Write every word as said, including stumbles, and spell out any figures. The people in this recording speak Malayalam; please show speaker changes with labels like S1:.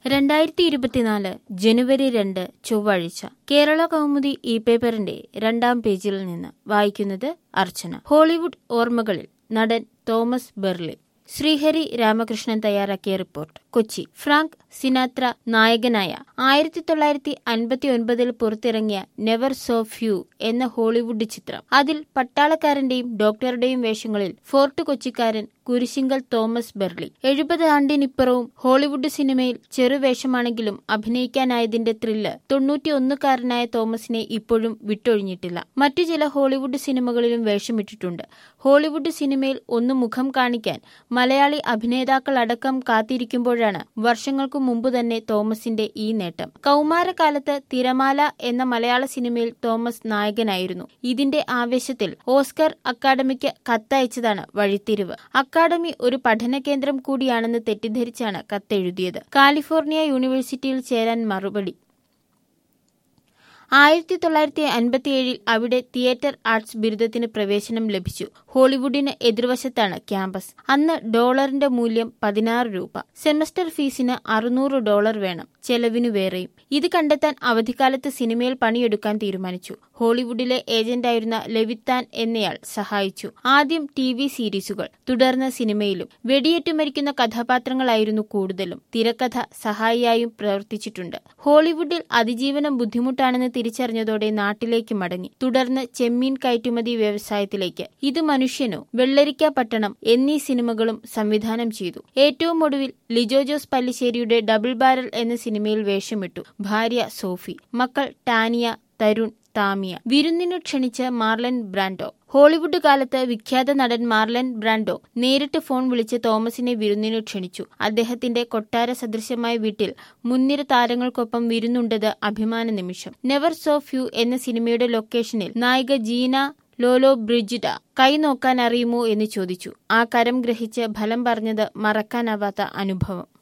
S1: രണ്ടായിരത്തി ഇരുപത്തിനാല് ജനുവരി രണ്ട് ചൊവ്വാഴ്ച കേരള കൗമുദി ഇ പേപ്പറിന്റെ രണ്ടാം പേജിൽ നിന്ന് വായിക്കുന്നത് അർച്ചന. ഹോളിവുഡ് ഓർമ്മകളിൽ നടൻ തോമസ് ബെർലിൻ. ശ്രീഹരി രാമകൃഷ്ണൻ തയ്യാറാക്കിയ റിപ്പോർട്ട്. കൊച്ചി. ഫ്രാങ്ക് സിനാത്ര നായകനായ ആയിരത്തി തൊള്ളായിരത്തി അൻപത്തി ഒൻപതിൽ പുറത്തിറങ്ങിയ നെവർ സോ ഫ്യൂ എന്ന ഹോളിവുഡ് ചിത്രം. അതിൽ പട്ടാളക്കാരന്റെയും ഡോക്ടറുടെയും വേഷങ്ങളിൽ ഫോർട്ട് കൊച്ചിക്കാരൻ കുരിശിങ്കൽ തോമസ് ബെർലി. എഴുപത് ആണ്ടിനിപ്പുറവും ഹോളിവുഡ് സിനിമയിൽ ചെറുവേഷമാണെങ്കിലും അഭിനയിക്കാനായതിന്റെ ത്രില്ല് തൊണ്ണൂറ്റിയൊന്നുകാരനായ തോമസിനെ ഇപ്പോഴും വിട്ടൊഴിഞ്ഞിട്ടില്ല. മറ്റു ചില ഹോളിവുഡ് സിനിമകളിലും വേഷമിട്ടിട്ടുണ്ട്. ഹോളിവുഡ് സിനിമയിൽ ഒന്ന് മുഖം കാണിക്കാൻ മലയാളി അഭിനേതാക്കളടക്കം കാത്തിരിക്കുമ്പോഴാണ് വർഷങ്ങൾക്കു മുമ്പ് തന്നെ തോമസിന്റെ ഈ നേട്ടം. കൗമാരകാലത്ത് തിരമാല എന്ന മലയാള സിനിമയിൽ തോമസ് നായകനായിരുന്നു. ഇതിന്റെ ആവേശത്തിൽ ഓസ്കർ അക്കാദമിക്ക് കത്തയച്ചതാണ് വഴിത്തിരിവ്. അക്കാദമി ഒരു പഠന കേന്ദ്രം കൂടിയാണെന്ന് തെറ്റിദ്ധരിച്ചാണ് കത്തെഴുതിയത്. കാലിഫോർണിയ യൂണിവേഴ്സിറ്റിയിൽ ചേരാൻ മറുപടി. ആയിരത്തി തൊള്ളായിരത്തി അൻപത്തിയേഴിൽ അവിടെ തിയേറ്റർ ആർട്സ് ബിരുദത്തിന് പ്രവേശനം ലഭിച്ചു. ഹോളിവുഡിന് എതിർവശത്താണ് ക്യാമ്പസ്. അന്ന് ഡോളറിന്റെ മൂല്യം പതിനാറ് രൂപ. സെമസ്റ്റർ ഫീസിന് അറുന്നൂറ് ഡോളർ വേണം, ചെലവിനു വേറെയും. ഇത് കണ്ടെത്താൻ അവധിക്കാലത്ത് സിനിമയിൽ പണിയെടുക്കാൻ തീരുമാനിച്ചു. ഹോളിവുഡിലെ ഏജന്റായിരുന്ന ലെവിത്താൻ എന്നയാൾ സഹായിച്ചു. ആദ്യം ടി വി സീരീസുകൾ, തുടർന്ന് സിനിമയിലും. വെടിയേറ്റു മരിക്കുന്ന കഥാപാത്രങ്ങളായിരുന്നു കൂടുതലും. തിരക്കഥ സഹായിയായും പ്രവർത്തിച്ചിട്ടുണ്ട്. ഹോളിവുഡിൽ അതിജീവനം ബുദ്ധിമുട്ടാണെന്ന് തിരിച്ചറിഞ്ഞതോടെ നാട്ടിലേക്ക് മടങ്ങി. തുടർന്ന് ചെമ്മീൻ കയറ്റുമതി വ്യവസായത്തിലേക്ക്. ഇത് മനുഷ്യനോ, വെള്ളരിക്ക പട്ടണം എന്നീ സിനിമകളും സംവിധാനം ചെയ്തു. ഏറ്റവും ഒടുവിൽ ലിജോ ജോസ് പല്ലിശ്ശേരിയുടെ ഡബിൾ ബാരൽ എന്ന സിനിമയിൽ വേഷമിട്ടു. ഭാര്യ സോഫി, മക്കൾ ടാനിയ, തരുൺ, താമിയ. വിരുന്നിനു ക്ഷണിച്ച മാർലൻ ബ്രാൻഡോ. ഹോളിവുഡ് കാലത്ത് വിഖ്യാത നടൻ മാർലൻ ബ്രാൻഡോ നേരിട്ട് ഫോൺ വിളിച്ച് തോമസിനെ വിരുന്നിനു ക്ഷണിച്ചു. അദ്ദേഹത്തിന്റെ കൊട്ടാര സദൃശമായ വീട്ടിൽ മുൻനിര താരങ്ങൾക്കൊപ്പം വിരുന്നുണ്ടത് അഭിമാന നിമിഷം. നെവർ സോ ഫ്യൂ എന്ന സിനിമയുടെ ലൊക്കേഷനിൽ നായിക ജീന ലോലോ ബ്രിജിഡ കൈ നോക്കാൻ അറിയുമോ എന്ന് ചോദിച്ചു. ആ കരം ഗ്രഹിച്ച് ഫലം പറഞ്ഞത് മറക്കാനാവാത്ത അനുഭവം.